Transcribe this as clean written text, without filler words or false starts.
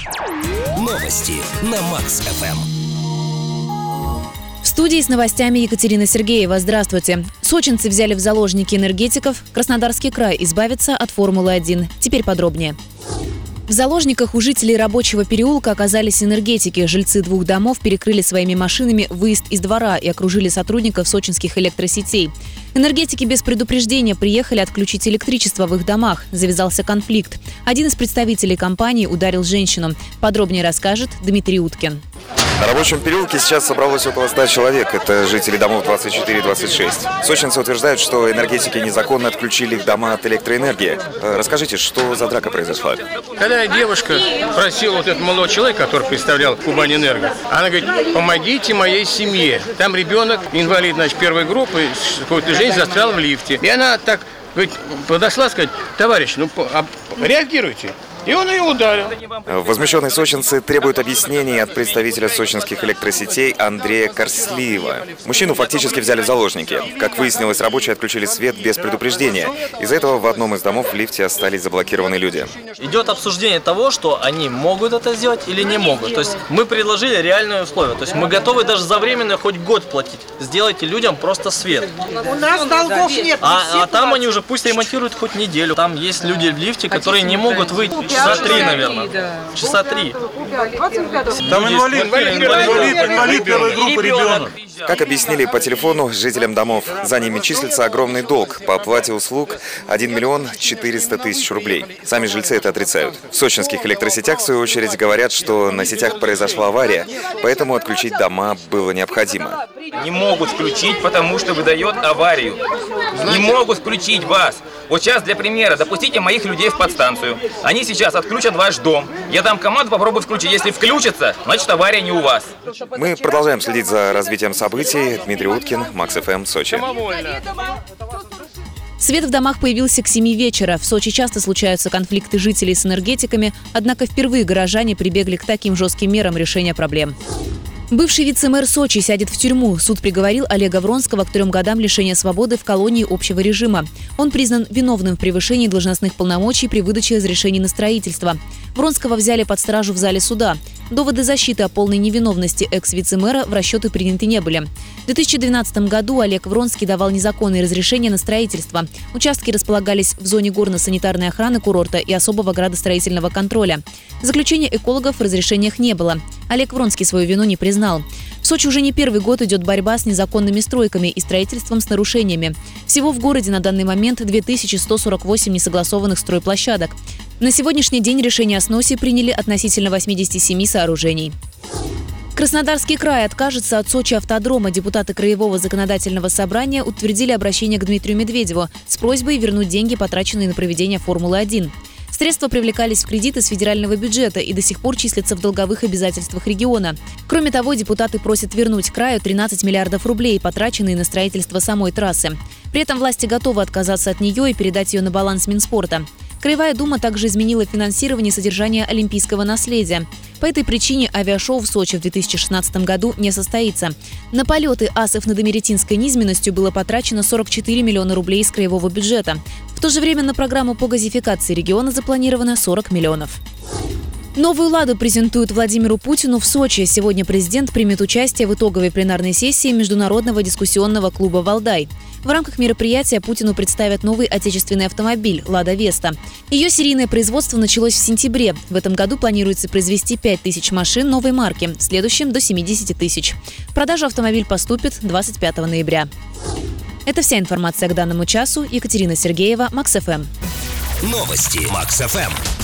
Новости на Макс-ФМ. В студии с новостями Екатерина Сергеева. Здравствуйте. Сочинцы взяли в заложники энергетиков. Краснодарский край избавится от Формулы-1. Теперь подробнее. В заложниках у жителей рабочего переулка оказались энергетики. Жильцы двух домов перекрыли своими машинами выезд из двора и окружили сотрудников сочинских электросетей. Энергетики без предупреждения приехали отключить электричество в их домах. Завязался конфликт. Один из представителей компании ударил женщину. Подробнее расскажет Дмитрий Уткин. На рабочем переулке сейчас собралось около 100 человек. Это жители домов 24 и 26. Сочинцы утверждают, что энергетики незаконно отключили их дома от электроэнергии. Расскажите, что за драка произошла? Когда девушка просила вот этот молодой человек, который представлял Кубань-Энерго, она говорит: помогите моей семье. Там ребенок, инвалид, первой группы, какой-то женщина застрял в лифте. И она так, говорит, подошла сказать: товарищ, реагируйте. И он ее ударил. Возмущенные сочинцы требуют объяснений от представителя сочинских электросетей Андрея Корслиева. Мужчину фактически взяли в заложники. Как выяснилось, рабочие отключили свет без предупреждения. Из-за этого в одном из домов в лифте остались заблокированы люди. Идет обсуждение того, что они могут это сделать или не могут. То есть мы предложили реальные условия. То есть мы готовы даже за временное хоть год платить. Сделайте людям просто свет. У нас долгов нет. А там они уже пусть ремонтируют хоть неделю. Там есть люди в лифте, которые не могут выйти. Часа 3, наверное. Часа 3. Там инвалид первой группы ребенок. Как объяснили по телефону жителям домов, за ними числится огромный долг по оплате услуг 1 миллион 400 тысяч рублей. Сами жильцы это отрицают. В сочинских электросетях, в свою очередь, говорят, что на сетях произошла авария, поэтому отключить дома было необходимо. Не могут включить, потому что выдает аварию. Не могут включить вас. Вот сейчас, для примера, допустите моих людей в подстанцию. Они сейчас отключат ваш дом. Я дам команду, попробую включить. Если включится, значит авария не у вас. Мы продолжаем следить за развитием событий. Дмитрий Уткин, Макс-ФМ, Сочи. Свет в домах появился к 7 вечера. В Сочи часто случаются конфликты жителей с энергетиками, однако впервые горожане прибегли к таким жестким мерам решения проблем. Бывший вице-мэр Сочи сядет в тюрьму. Суд приговорил Олега Вронского к 3 годам лишения свободы в колонии общего режима. Он признан виновным в превышении должностных полномочий при выдаче разрешений на строительство. Вронского взяли под стражу в зале суда. Доводы защиты о полной невиновности экс-вице-мэра в расчеты приняты не были. В 2012 году Олег Вронский давал незаконные разрешения на строительство. Участки располагались в зоне горно-санитарной охраны курорта и особого градостроительного контроля. Заключения экологов в разрешениях не было. Олег Вронский свою вину не признал. В Сочи уже не первый год идет борьба с незаконными стройками и строительством с нарушениями. Всего в городе на данный момент 2148 несогласованных стройплощадок. На сегодняшний день решение о сносе приняли относительно 87 сооружений. Краснодарский край откажется от Сочи-автодрома. Депутаты Краевого законодательного собрания утвердили обращение к Дмитрию Медведеву с просьбой вернуть деньги, потраченные на проведение Формулы-1. Средства привлекались в кредиты с федерального бюджета и до сих пор числятся в долговых обязательствах региона. Кроме того, депутаты просят вернуть краю 13 миллиардов рублей, потраченные на строительство самой трассы. При этом власти готовы отказаться от нее и передать ее на баланс Минспорта. Краевая дума также изменила финансирование и содержание олимпийского наследия. По этой причине авиашоу в Сочи в 2016 году не состоится. На полеты асов над Америтинской низменностью было потрачено 44 миллиона рублей из краевого бюджета. В то же время на программу по газификации региона запланировано 40 миллионов. Новую «Ладу» презентуют Владимиру Путину в Сочи. Сегодня президент примет участие в итоговой пленарной сессии Международного дискуссионного клуба «Валдай». В рамках мероприятия Путину представят новый отечественный автомобиль «Лада Веста». Ее серийное производство началось в сентябре. В этом году планируется произвести 5000 машин новой марки, в следующем – до 70 тысяч. В продажу автомобиль поступит 25 ноября. Это вся информация к данному часу. Екатерина Сергеева, Макс-ФМ. Новости Макс-ФМ.